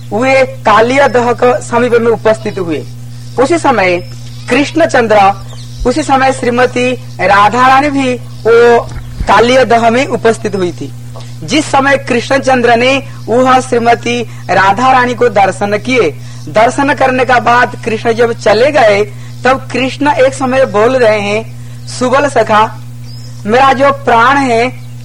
वे कालिया दह के समीप में उपस्थित हुए। उसी समय कृष्णचंद्र, उसी समय श्रीमती राधा रानी भी वो कालिया दह में उपस्थित हुई थी। जिस समय कृष्णचंद्र ने वह श्रीमती राधा रानी को दर्शन किए, दर्शन करने का बाद कृष्ण जब चले गए तब कृष्ण एक समय बोल रहे हैं, सुबल सखा, मेरा जो प्राण है,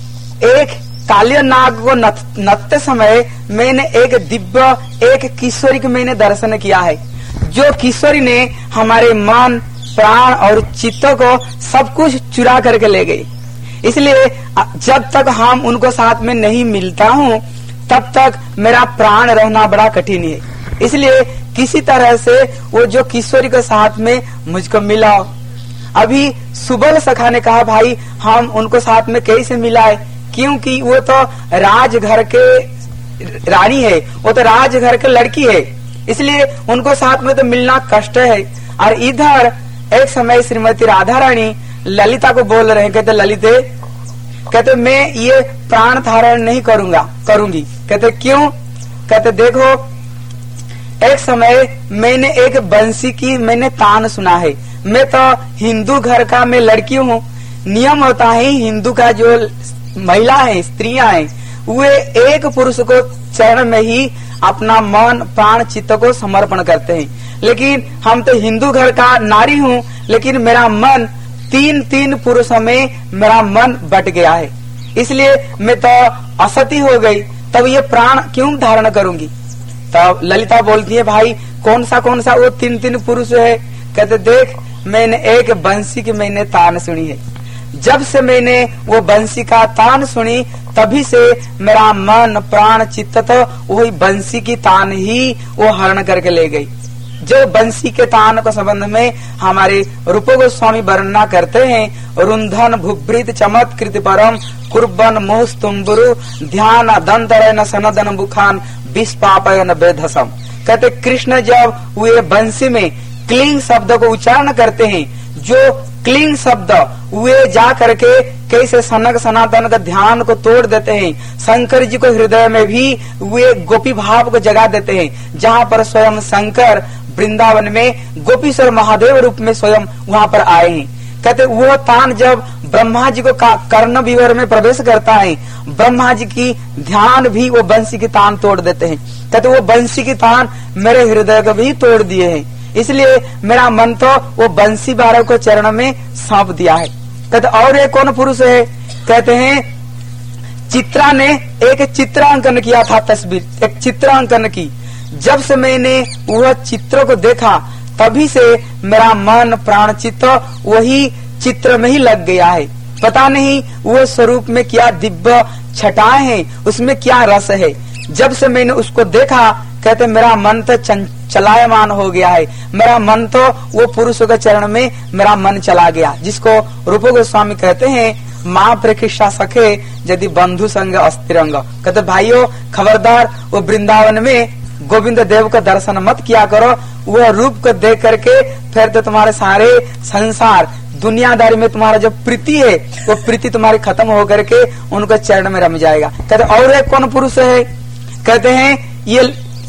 एक कालिया नाग को नत्ते समय मैंने एक दिव्य, एक किशोरी को मैंने दर्शन किया है, जो किशोरी ने हमारे मन, प्राण और चित्त को सब कुछ चुरा करके ले गई। इसलिए जब तक हम उनको साथ में नहीं मिलता हूँ तब तक मेरा प्राण रहना बड़ा कठिन है। इसलिए किसी तरह से वो जो किशोरी के साथ में मुझको मिलाओ। अभी सुबल सखा ने कहा, भाई हम उनको साथ में कैसे मिलाए, क्योंकि वो तो राजघर के रानी है, वो तो राजघर के लड़की है, इसलिए उनको साथ में तो मिलना कष्ट है। और इधर एक समय श्रीमती राधा रानी ललिता को बोल रहे हैं, कहते ललिते, कहते मैं ये प्राण धारण नहीं करूंगी। कहते क्यों? कहते देखो, एक समय मैंने एक बंसी की मैंने तान सुना है। मैं तो हिंदू घर का मैं लड़की हूँ। नियम होता है हिंदू का, जो महिला है, स्त्रियां हैं, वे एक पुरुष को चरण में ही अपना मन, प्राण, चित्त को समर्पण करते हैं। लेकिन हम तो हिंदू घर का नारी हूँ, लेकिन मेरा मन तीन पुरुषों में मेरा मन बट गया है, इसलिए मैं तो असती हो गई, तब ये प्राण क्यों धारण करूंगी। तब ललिता बोलती है, भाई कौन सा वो तीन पुरुष है। कहते देख, मैंने एक बंसी की मैंने तान सुनी है। जब से मैंने वो बंसी का तान सुनी तभी से मेरा मन, प्राण, चित्त तो वही बंसी की तान ही वो हरण करके ले गई। जो बंसी के तान के संबंध में हमारे रूप गोस्वामी वर्णना करते हैं, रुंधन भुभृत चमत्कृत परम कुर्बन मोहस्तुम्बुरु ध्यान दंतरन सनदन बुखान विस्पापयन बेधसम। कहते कृष्ण जब वे बंसी में क्लीं शब्द को उच्चारण करते हैं, जो क्लीं शब्द वे जा करके कैसे सनक सनातन का ध्यान को तोड़ देते हैं। शंकर जी को हृदय में भी वे गोपी भाव को जगा देते हैं, जहाँ पर स्वयं शंकर वृंदावन में गोपीश्वर महादेव रूप में स्वयं वहाँ पर आए हैं। कहते वो तान जब ब्रह्मा जी को कर्ण विवर में प्रवेश करता है, ब्रह्मा जी की ध्यान भी वो बंसी की तान तोड़ देते हैं। कहते वो बंसी की तान मेरे हृदय को भी तोड़ दिए हैं, इसलिए मेरा मन तो वो बंसी बारह को चरण में सौंप दिया है। कहते और एक कौन पुरुष है? कहते हैं चित्रा ने एक चित्रांकन किया था, तस्वीर एक चित्रांकन की। जब से मैंने वह चित्र को देखा तभी से मेरा मन, प्राण, चित्त वही चित्र में ही लग गया है। पता नहीं वो स्वरूप में क्या दिव्य छटाएं हैं, उसमें क्या रस है। जब से मैंने उसको देखा, कहते मेरा मन तो चलायमान हो गया है, मेरा मन तो वो पुरुषों के चरण में मेरा मन चला गया, जिसको रूप गोस्वामी कहते हैं माँ प्रकृषा सखे यदि बंधु संग अस्थिरंग। कहते भाइयों खबरदार, वो वृंदावन में गोविंद देव का दर्शन मत किया करो। वह रूप को देख करके फिर तो तुम्हारे सारे संसार दुनियादारी में तुम्हारा जो प्रीति है वो प्रीति तुम्हारी खत्म हो करके उनको चरण में रम जाएगा। कहते और एक कौन पुरुष है? कहते हैं ये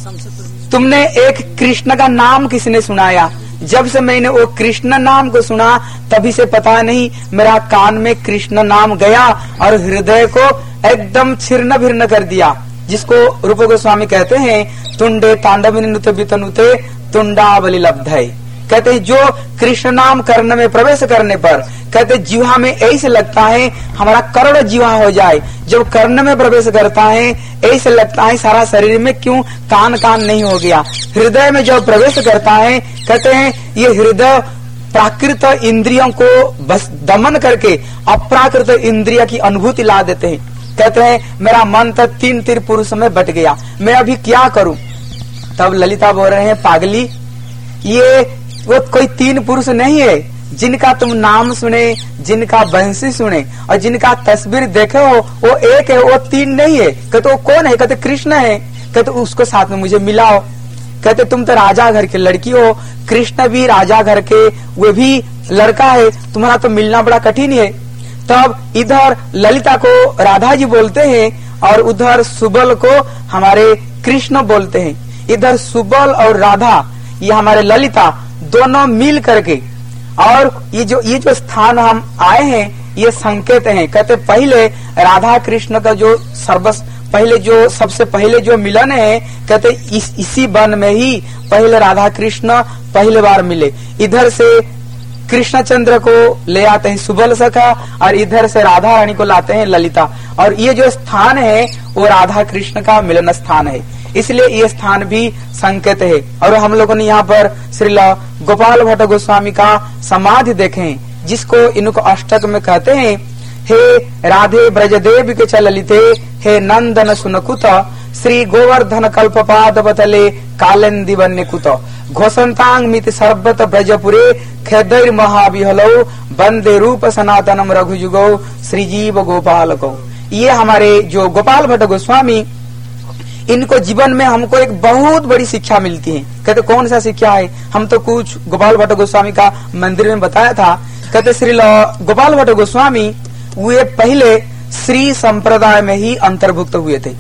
तुमने एक कृष्ण का नाम किसने सुनाया? जब से मैंने वो कृष्ण नाम को सुना तभी से पता नहीं मेरा कान में कृष्ण नाम गया और हृदय को एकदम छिन्न भिन्न कर दिया, जिसको रूप गोस्वामी कहते हैं तुंडे तांडव वितनुते तुंडावली लब्धै। कहते हैं जो कृष्ण नाम कर्ण में प्रवेश करने पर कहते जीवा में ऐसे लगता है हमारा करोड़ जीवा हो जाए। जब कर्ण में प्रवेश करता है ऐसे लगता है सारा शरीर में क्यों कान नहीं हो गया। हृदय में जब प्रवेश करता है कहते हैं ये हृदय प्राकृत इंद्रियों को बस दमन करके अप्राकृत इंद्रिय की अनुभूति ला देते हैं। कहते हैं मेरा मन तो तीन पुरुष में बट गया, मैं अभी क्या करूं। तब ललिता बोल रहे हैं पागली, ये वो कोई तीन पुरुष नहीं है जिनका तुम नाम सुने, जिनका बंसी सुने और जिनका तस्वीर देखे हो वो एक है, वो तीन नहीं है। कहते वो कौन है? कहते कृष्ण है। कहते उसको साथ में मुझे मिलाओ। कहते तुम तो राजा घर की लड़की हो, कृष्ण भी राजा घर के वे भी लड़का है, तुम्हारा तो मिलना बड़ा कठिन है। तब इधर ललिता को राधा जी बोलते हैं और उधर सुबल को हमारे कृष्ण बोलते हैं। इधर सुबल और राधा, ये हमारे ललिता दोनों मिल करके, और ये जो स्थान हम आए हैं ये संकेत हैं। कहते पहले राधा कृष्ण का जो सबसे पहले जो मिलन है, कहते इसी वन में ही पहले राधा कृष्ण पहले बार मिले। इधर से कृष्णचंद्र को ले आते हैं सुबल सखा, और इधर से राधा रानी को लाते हैं ललिता, और ये जो स्थान है वो राधा कृष्ण का मिलन स्थान है, इसलिए ये स्थान भी संकेत है। और हम लोगों ने यहाँ पर श्रील गोपाल भट्ट गोस्वामी का समाधि देखे, जिसको इनको अष्टक में कहते हैं, हे राधे ब्रजदेव के चललिते, हे नंदन सुनकुत, श्री गोवर्धन कल्पपाद बतले कालेंदी वन्यकुत, घोषंतांग मित सर्वत ब्रजपुरे, खेदैर महाविहलो, वंदे रूप सनातनम रघुजुगो, श्रीजीव गोपाल को। ये हमारे जो गोपाल भट्ट गोस्वामी, इनको जीवन में हमको एक बहुत बड़ी शिक्षा मिलती है। कहते कौन सा शिक्षा है? हम तो कुछ गोपाल भट्ट गोस्वामी का मंदिर में बताया था। कहते श्री गोपाल भट्ट गोस्वामी वे पहले श्री संप्रदाय में ही अंतर्भुक्त हुए थे।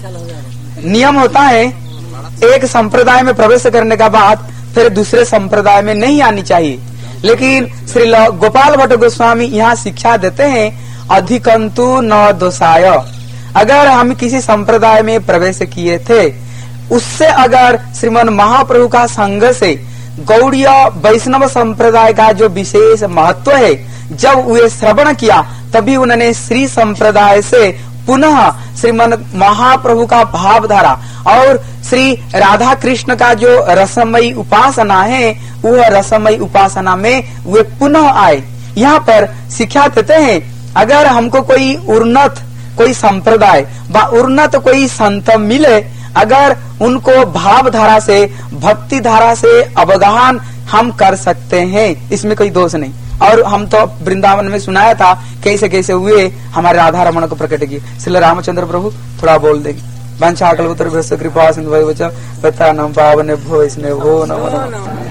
नियम होता है एक संप्रदाय में प्रवेश करने का बाद फिर दूसरे संप्रदाय में नहीं आनी चाहिए, लेकिन श्री गोपाल भट्ट गोस्वामी यहाँ शिक्षा देते हैं, अधिकंतु न दोषाय। अगर हम किसी संप्रदाय में प्रवेश किए थे, उससे अगर श्रीमन महाप्रभु का संग से गौड़ीय वैष्णव संप्रदाय का जो विशेष महत्व है, जब वे श्रवण किया तभी उन्होंने श्री संप्रदाय से पुनः श्रीमन महाप्रभु का भावधारा और श्री राधा कृष्ण का जो रसमयी उपासना है, वह रसमयी उपासना में वे पुनः आए। यहाँ पर शिक्षा देते हैं, अगर हमको कोई उन्नत कोई संप्रदाय व उन्नत कोई संत मिले, अगर उनको भाव धारा से भक्ति धारा से अवगाहन हम कर सकते हैं, इसमें कोई दोष नहीं। और हम तो वृंदावन में सुनाया था कैसे कैसे हुए हमारे राधा रमण को प्रकट किए। श्री रामचंद्र प्रभु थोड़ा बोल देंगे। वंशाकल्पतरुभ्यश्च कृपा सिंधुभ्यो च पतितानां पावनेभ्यो वैष्णवेभ्यो नमो नमः।